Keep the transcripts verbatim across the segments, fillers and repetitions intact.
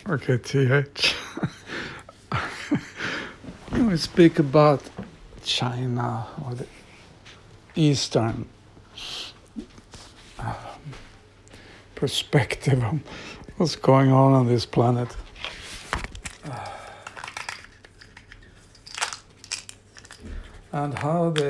Okay, T H. We speak about China or the Eastern uh, perspective on what's going on on this planet. And how they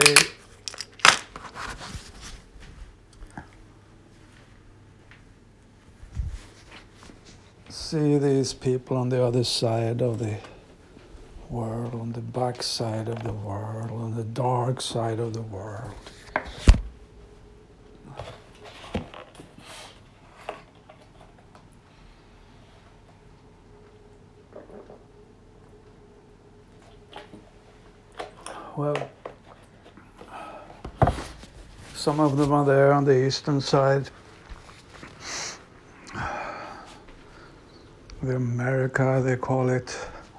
see these people on the other side of the world, on the back side of the world, on the dark side of the world. Well, some of them are there on the eastern side. The America, they call it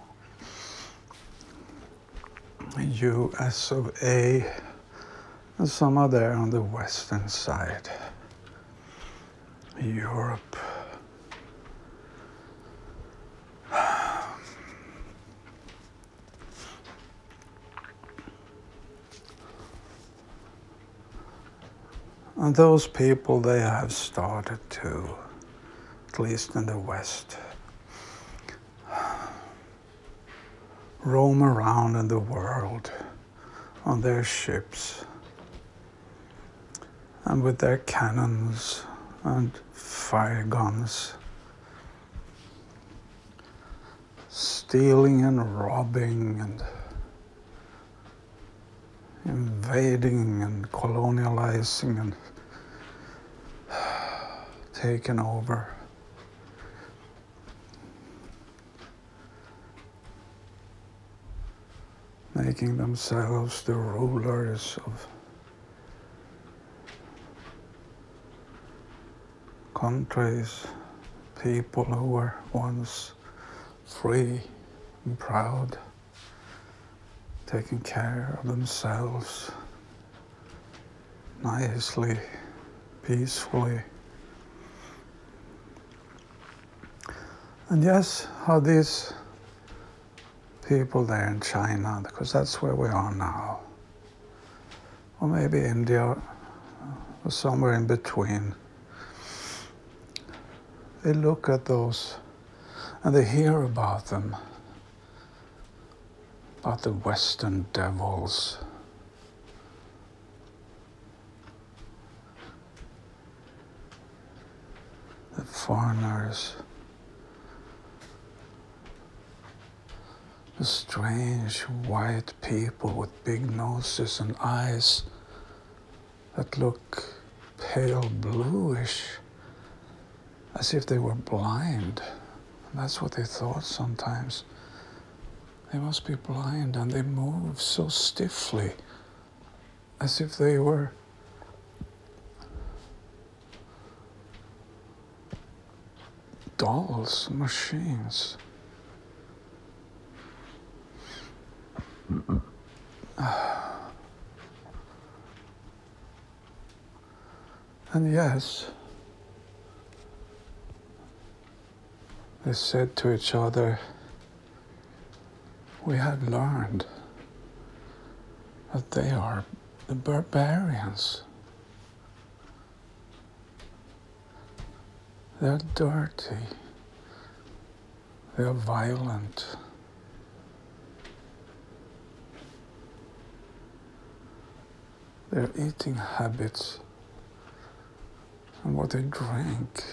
U S of A, and some are there on the western side, Europe. And those people, they have started to, at least in the West, roam around in the world on their ships and with their cannons and fire guns, stealing and robbing and invading and colonializing and taking over. Making themselves the rulers of countries, people who were once free and proud, taking care of themselves nicely, peacefully. And yes, how these people there in China, because that's where we are now, or maybe India, or somewhere in between, they look at those and they hear about them, about the Western devils. The foreigners, the strange white people with big noses and eyes that look pale bluish, as if they were blind. And that's what they thought sometimes. They must be blind, and they move so stiffly, as if they were dolls, machines. And yes, they said to each other, we had learned that they are the barbarians. They're dirty. They're violent. Their eating habits and what they drink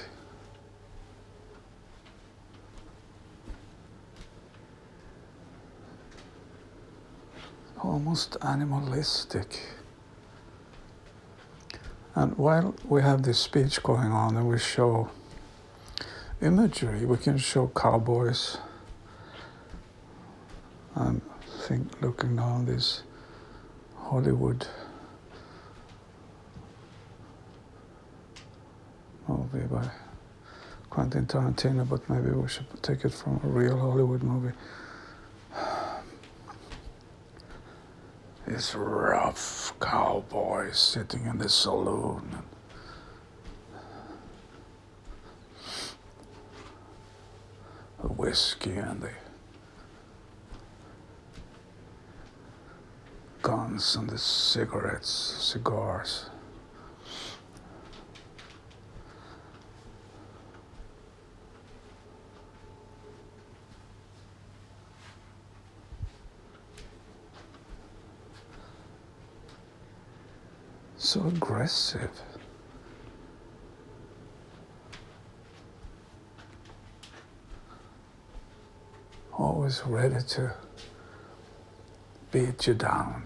almost animalistic. And while we have this speech going on and we show imagery, we can show cowboys. I'm think looking down this Hollywood movie by Quentin Tarantino, but maybe we should take it from a real Hollywood movie. These rough cowboys sitting in the saloon. The whiskey and the guns and the cigarettes, cigars. So aggressive. Always ready to beat you down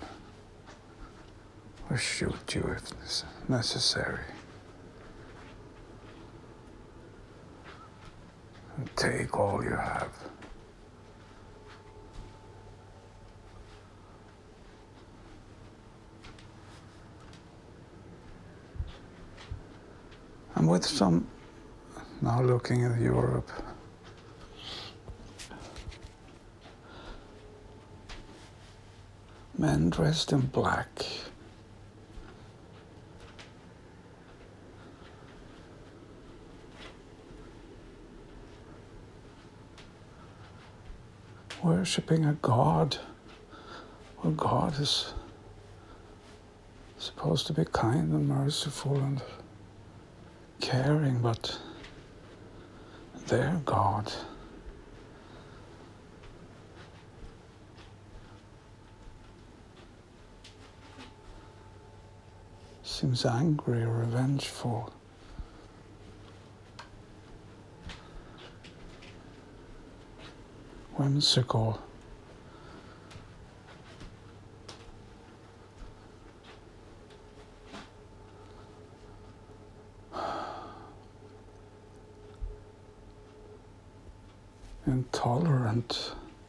or shoot you if necessary. And take all you have. And with some, now looking at Europe, men dressed in black, worshipping a god, where God is supposed to be kind and merciful and caring, but their God seems angry, revengeful. Whimsical. Intolerant.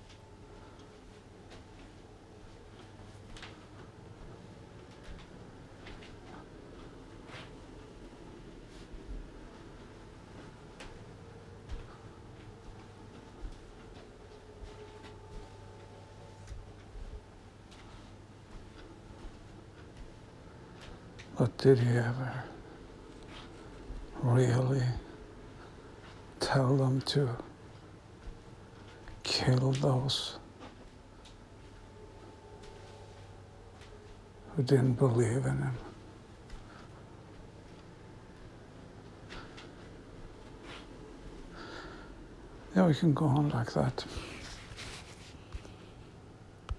But did he ever really tell them to kill those who didn't believe in him? Yeah, we can go on like that.